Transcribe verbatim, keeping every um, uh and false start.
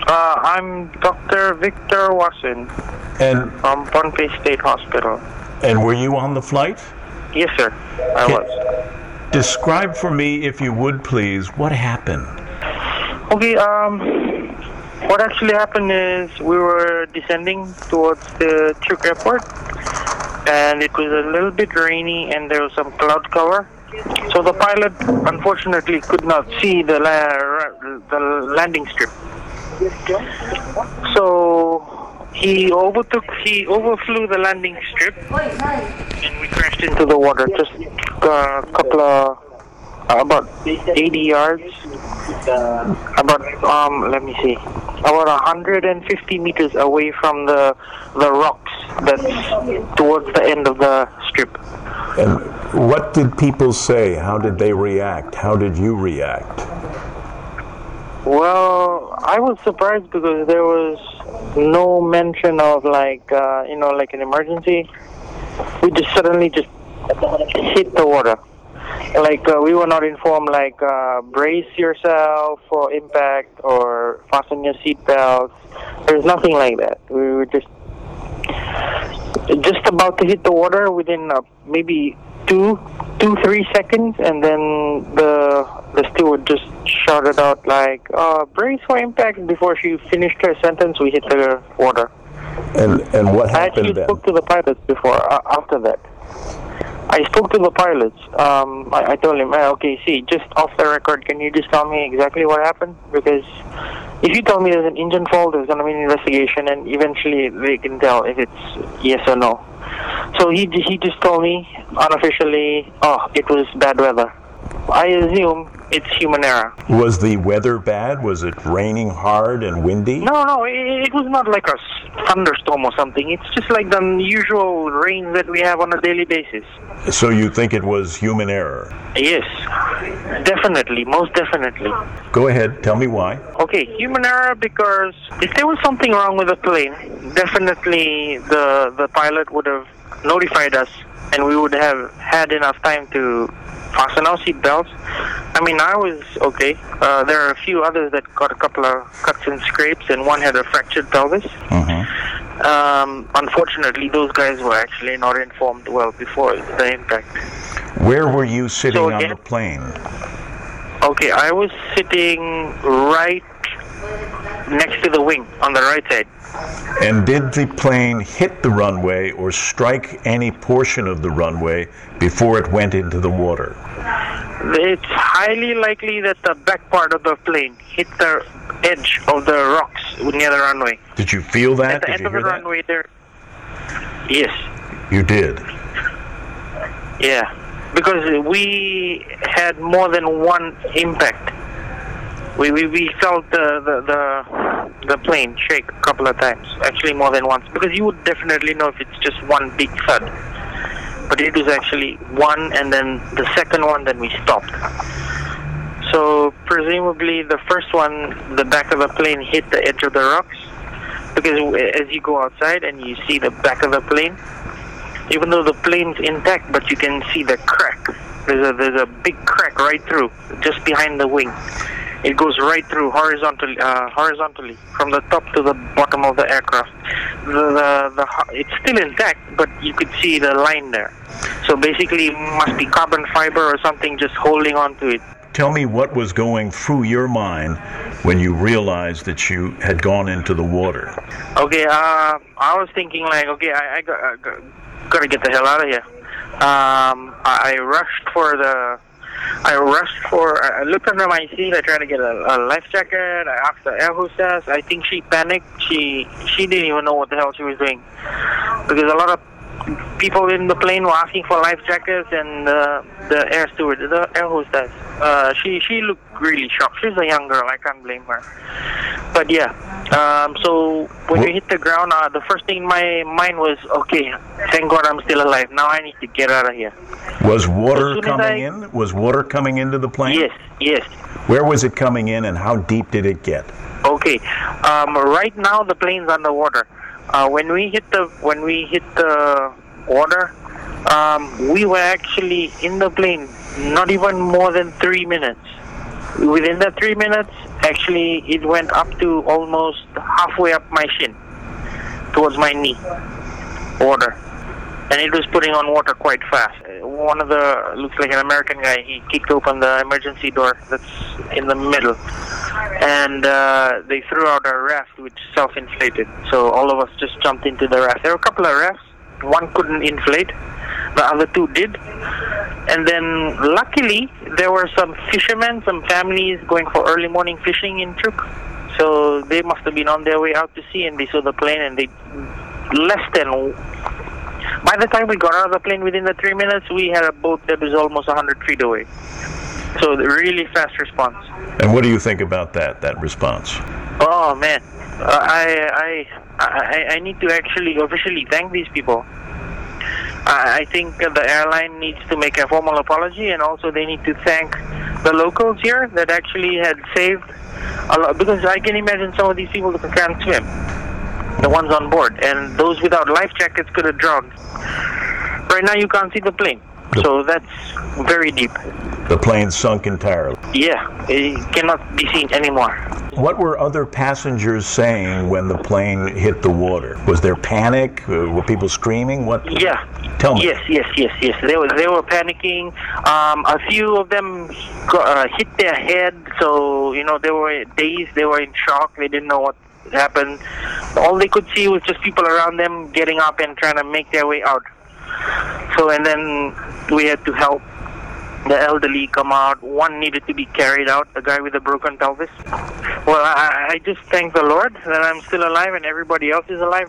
Uh, I'm Doctor Victor Wasson And from Pohnpei State Hospital. and were you on the flight? Yes, sir. I Can- was. Describe for me, if you would please, what happened. Okay, um, what actually happened is we were descending towards the Truk Airport, and it was a little bit rainy, and there was some cloud cover. So the pilot, unfortunately, could not see the la- the landing strip. So he overtook, he overflew the landing strip, and we crashed into the water. Just a couple of, uh, about eighty yards. About um, let me see, about one hundred fifty meters away from the the rocks that's towards the end of the strip. And what did people say? How did they react? How did you react? Well, I was surprised because there was no mention of like uh, you know like an emergency. We just suddenly just hit the water. Like uh, we were not informed like uh, brace yourself for impact or fasten your seatbelts. There's nothing like that. We were just just about to hit the water within uh, maybe two, two, three seconds, and then the the steward just shouted out like, uh, "Brace for impact!" Before she finished her sentence, we hit the water. And and what I happened actually then? spoke to the pilots before. Uh, after that, I spoke to the pilots. Um, I, I told him, uh, "Okay, see, just off the record, can you just tell me exactly what happened? Because if you tell me there's an engine fault, there's going to be an investigation, and eventually they can tell if it's yes or no." So he he just told me unofficially, "Oh, it was bad weather." I assume it's human error. Was the weather bad? Was it raining hard and windy? No, no, it, it was not like a s- thunderstorm or something. It's just like the usual rain that we have on a daily basis. So you think it was human error? Yes, definitely, most definitely. Go ahead, tell me why. Okay, human error because if there was something wrong with the plane, definitely the the pilot would have notified us, and we would have had enough time to fasten our seatbelts. I mean, I was okay. Uh, there are a few others that got a couple of cuts and scrapes, and one had a fractured pelvis. Mm-hmm. Um, unfortunately, those guys were actually not informed well before the impact. Where were you sitting So on again- the plane? Okay, I was sitting right next to the wing on the right side. And did the plane hit the runway or strike any portion of the runway before it went into the water? It's highly likely that the back part of the plane hit the edge of the rocks near the runway. Did you feel that? At the Did end you of the hear that? runway there. Yes. You did. Yeah. Because we had more than one impact. We we, we felt the, the the the plane shake a couple of times. Actually more than once. Because you would definitely know if it's just one big thud. But it was actually one, and then the second one, then we stopped. So presumably the first one, the back of the plane hit the edge of the rocks. Because as you go outside and you see the back of the plane, even though the plane's intact, but you can see the crack. There's a there's a big crack right through, just behind the wing. It goes right through horizontally, uh, horizontally from the top to the bottom of the aircraft. The, the the it's still intact, but you could see the line there. So basically, it must be carbon fiber or something just holding on to it. Tell me what was going through your mind when you realized that you had gone into the water. Okay, uh, I was thinking like, okay, I, I, got, I got, gotta get the hell out of here. Um, I, I rushed for the. I rushed for. I looked under my seat. I tried to get a, a life jacket. I asked the air hostess. I think she panicked. She she didn't even know what the hell she was doing, because a lot of people in the plane were asking for life jackets, and uh, the air steward, the air hostess, uh, she she looked really shocked. She's a young girl. I can't blame her. But yeah, um, so when we hit the ground, uh, the first thing in my mind was, okay, thank God I'm still alive. Now I need to get out of here. Was water As soon as coming I- in? Was water coming into the plane? Yes, yes. Where was it coming in, and how deep did it get? Okay. Um, right now the plane's underwater. Uh, when we hit the when we hit the water, um, we were actually in the plane not even more than three minutes. Within that three minutes, Actually, it went up to almost halfway up my shin, towards my knee, water. And it was putting on water quite fast. One of the, looks like an American guy, he kicked open the emergency door that's in the middle. And uh, they threw out a raft which self-inflated. So all of us just jumped into the raft. There were a couple of rafts. One couldn't inflate. The other two did. And then luckily, there were some fishermen, some families going for early morning fishing in Truk. So they must have been on their way out to sea, and they saw the plane, and they less than... By the time we got out of the plane, within the three minutes, we had a boat that was almost one hundred feet away. So really fast response. And what do you think about that, that response? Oh, man. Uh, I, I, I, I need to actually officially thank these people. I, I think the airline needs to make a formal apology, and also they need to thank the locals here that actually had saved a lot. Because I can imagine some of these people that can't swim, the ones on board, and those without life jackets could have drowned. Right now you can't see the plane, so that's very deep. The plane sunk entirely. Yeah, it cannot be seen anymore. What were other passengers saying when the plane hit the water? Was there panic? Uh, were people screaming? What? Yeah. Tell me. Yes, yes, yes, yes. They were they were panicking. Um, a few of them got, uh, hit their head, so you know they were dazed. They were in shock. They didn't know what happened. All they could see was just people around them getting up and trying to make their way out. So, and then we had to help the elderly come out. One needed to be carried out, the guy with the broken pelvis. Well, I, I just thank the Lord that I'm still alive and everybody else is alive.